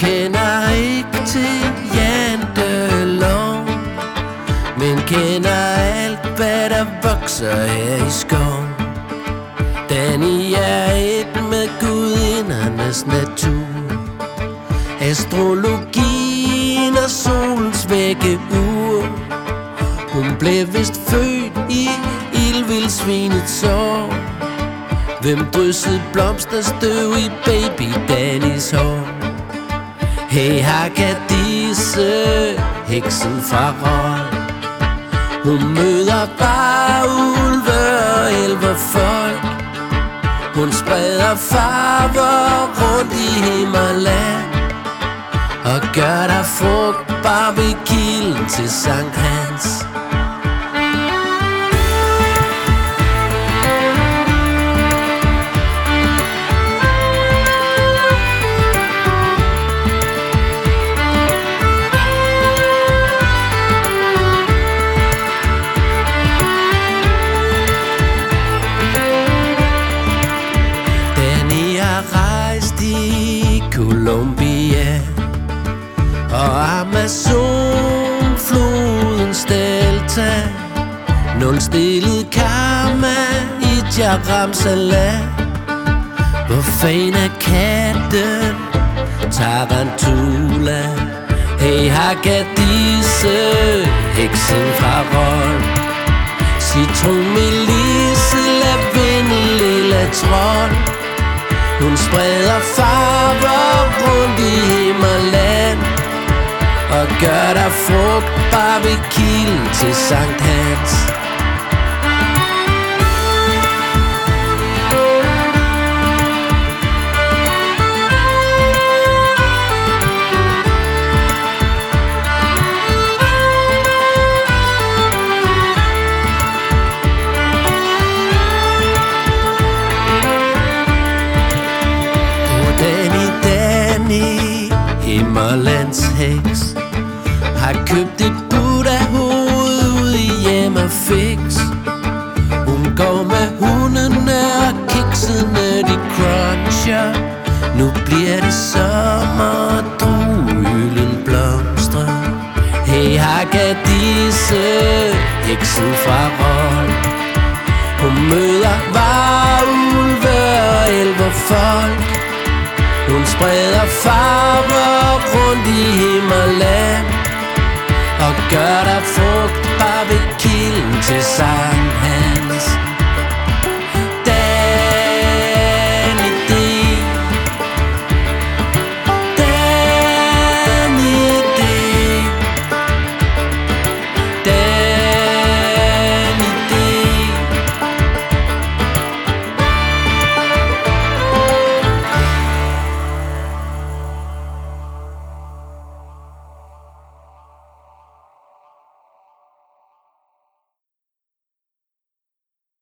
kender ikke til jantelov, men kender alt, hvad der vokser her i skoven. Danny er et med gudindernes natur, astrologien og solens vækkeur. Hun blev vist født i ildvildsvinets år. Hvem dryssede blomsterstøv i baby Dannys hår? Hey Hakadisse, heksen fra Rold. Hun møder bare ulve og elverfolk. Hun spreder farver rundt i Himmerland og gør dig frugtbar ved kilden til Sankt Hans. I Colombia og Amazonflodens delta, nulstillet karma i Dharamsala. Hvor fan er katten Tarantula? Hey Hakadisse, heksen fra Rold. Citronmelisse, lavendel, lilla trold. Hun spreder farver rundt i Himmerland og gør dig frugtbar ved kilden til Sankt Hans. Himmerlands heks har købt et Buddha-hoved ud i Hjemmefix. Hun går med hundene og kiksene, de cruncher. Nu bliver det sommer og druehylden blomstrer. Hey Hakadisse, heksen fra Rold. Hun møder varulve og elverfolk. Hun spreder farver rundt i Himmerland og gør dig frugtbar ved kilden til Sankt